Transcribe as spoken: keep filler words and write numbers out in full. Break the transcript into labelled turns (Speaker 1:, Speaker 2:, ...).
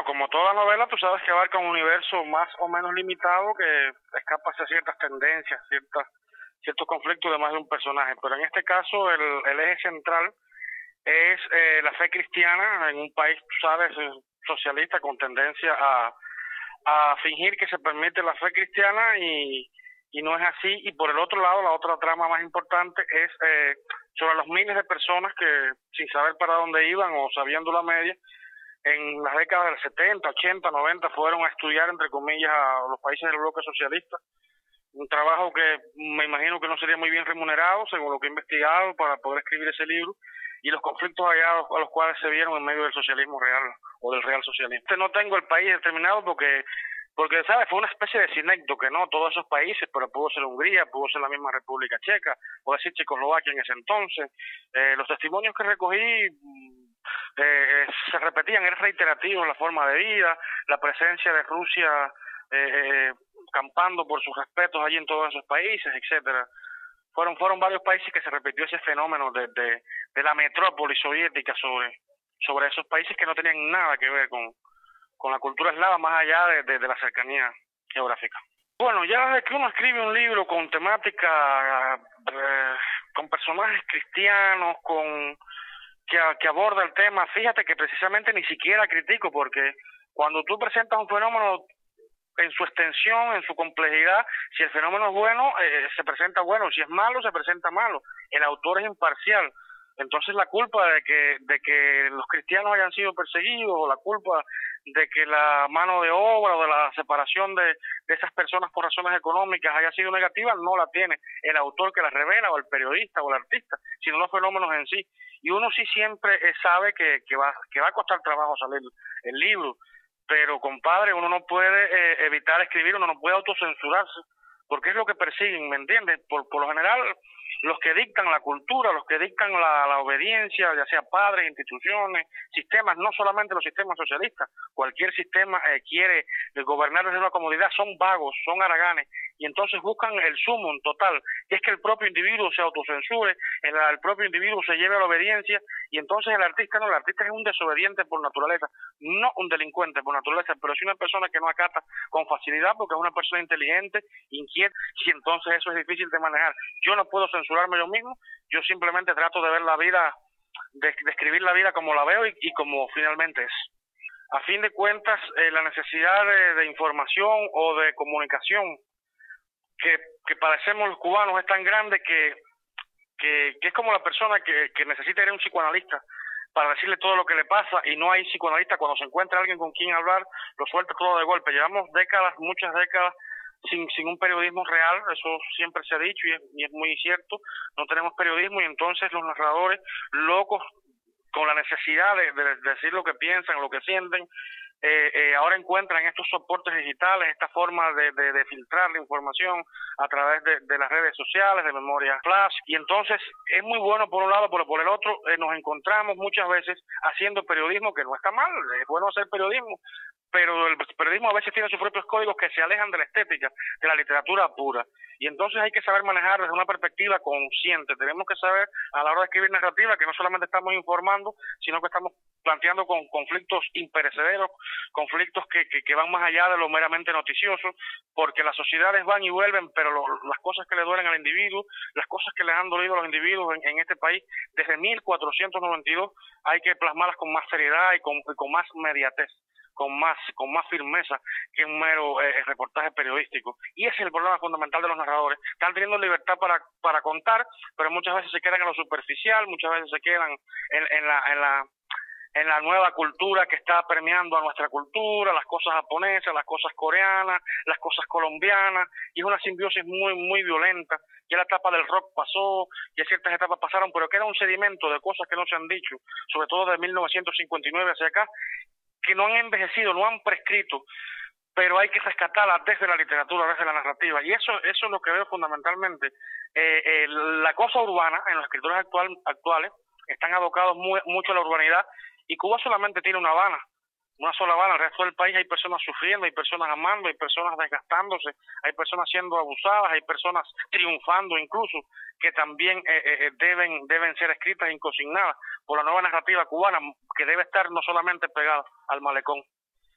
Speaker 1: Bueno, como toda novela, tú sabes que abarca un universo más o menos limitado que escapa hacia ciertas tendencias, ciertas, ciertos conflictos de más de un personaje. Pero en este caso, el, el eje central es eh, la fe cristiana en un país, tú sabes, socialista con tendencia a, a fingir que se permite la fe cristiana y, y no es así. Y por el otro lado, la otra trama más importante es eh, sobre los miles de personas que, sin saber para dónde iban o sabiendo la media, en las décadas del setenta, ochenta, noventa fueron a estudiar, entre comillas, a los países del bloque socialista. Un trabajo que me imagino que no sería muy bien remunerado, según lo que he investigado, para poder escribir ese libro, y los conflictos allá a los cuales se vieron en medio del socialismo real o del real socialismo. No tengo el país determinado porque, porque ¿sabes? Fue una especie de sinécdoque, ¿no? Todos esos países, pero pudo ser Hungría, pudo ser la misma República Checa, pudo ser Checoslovaquia en ese entonces. Eh, los testimonios que recogí Eh, se repetían, eran reiterativos la forma de vida, la presencia de Rusia eh, eh, campando por sus respetos allí en todos esos países, etcétera. Fueron fueron varios países que se repitió ese fenómeno de, de, de la metrópoli soviética sobre sobre esos países que no tenían nada que ver con, con la cultura eslava más allá de, de, de la cercanía geográfica. Bueno, ya desde que uno escribe un libro con temática, eh, con personajes cristianos, con Que, que aborda el tema, fíjate que precisamente ni siquiera critico, porque cuando tú presentas un fenómeno en su extensión, en su complejidad, si el fenómeno es bueno, eh, se presenta bueno, si es malo, se presenta malo. El autor es imparcial. Entonces la culpa de que de que los cristianos hayan sido perseguidos, o la culpa de que la mano de obra o de la separación de, de esas personas por razones económicas haya sido negativa, no la tiene el autor que la revela, o el periodista, o el artista, sino los fenómenos en sí. Y uno sí siempre eh, sabe que, que va que va a costar trabajo salir el libro, pero compadre, uno no puede eh, evitar escribir, uno no puede autocensurarse, porque es lo que persiguen, ¿me entiendes? Por, por lo general, los que dictan la cultura, los que dictan la, la obediencia, ya sea padres, instituciones, sistemas, no solamente los sistemas socialistas, cualquier sistema eh, quiere gobernar desde una comodidad, son vagos, son haraganes, y entonces buscan el sumum total, que es que el propio individuo se autocensure, el, el propio individuo se lleve a la obediencia, y entonces el artista no, el artista es un desobediente por naturaleza, no un delincuente por naturaleza, pero sí una persona que no acata con facilidad porque es una persona inteligente, inquieta, y entonces eso es difícil de manejar. Yo no puedo censurarme yo mismo, yo simplemente trato de ver la vida, de, de escribir la vida como la veo y, y como finalmente es. A fin de cuentas, eh, la necesidad de, de información o de comunicación que, que padecemos los cubanos es tan grande que, que, que es como la persona que, que necesita ir a un psicoanalista para decirle todo lo que le pasa, y no hay psicoanalista cuando se encuentra alguien con quien hablar, lo suelta todo de golpe. Llevamos décadas, muchas décadas, sin sin un periodismo real, eso siempre se ha dicho y es, y es muy cierto, no tenemos periodismo, y entonces los narradores locos con la necesidad de, de, de decir lo que piensan, lo que sienten, eh, eh, ahora encuentran estos soportes digitales, esta forma de, de, de filtrar la información a través de, de las redes sociales, de memoria flash, y entonces es muy bueno por un lado, pero por el otro eh, nos encontramos muchas veces haciendo periodismo, que no está mal, es bueno hacer periodismo, pero el periodismo a veces tiene sus propios códigos que se alejan de la estética, de la literatura pura, y entonces hay que saber manejar desde una perspectiva consciente. Tenemos que saber a la hora de escribir narrativa que no solamente estamos informando, sino que estamos planteando con conflictos imperecederos, conflictos que, que, que van más allá de lo meramente noticioso, porque las sociedades van y vuelven, pero lo, las cosas que le duelen al individuo, las cosas que les han dolido a los individuos en, en este país desde mil cuatrocientos noventa y dos, hay que plasmarlas con más seriedad y con, y con más inmediatez, con más con más firmeza que un mero eh, reportaje periodístico. Y ese es el problema fundamental de los narradores. Están teniendo libertad para para contar, pero muchas veces se quedan en lo superficial, muchas veces se quedan en, en la en la en la nueva cultura que está permeando a nuestra cultura, las cosas japonesas, las cosas coreanas, las cosas colombianas, y es una simbiosis muy muy violenta. Ya la etapa del rock pasó, ya ciertas etapas pasaron, pero queda un sedimento de cosas que no se han dicho, sobre todo de mil novecientos cincuenta y nueve hacia acá, que no han envejecido, no han prescrito, pero hay que rescatarlas desde la literatura, desde la narrativa, y eso eso es lo que veo fundamentalmente. Eh, eh, la cosa urbana, en los escritores actual, actuales, están abocados muy, mucho a la urbanidad, y Cuba solamente tiene una Habana, una sola Habana. El resto del país hay personas sufriendo, hay personas amando, hay personas desgastándose, hay personas siendo abusadas, hay personas triunfando incluso, que también eh, eh, deben deben ser escritas y consignadas por la nueva narrativa cubana, que debe estar no solamente pegada al malecón.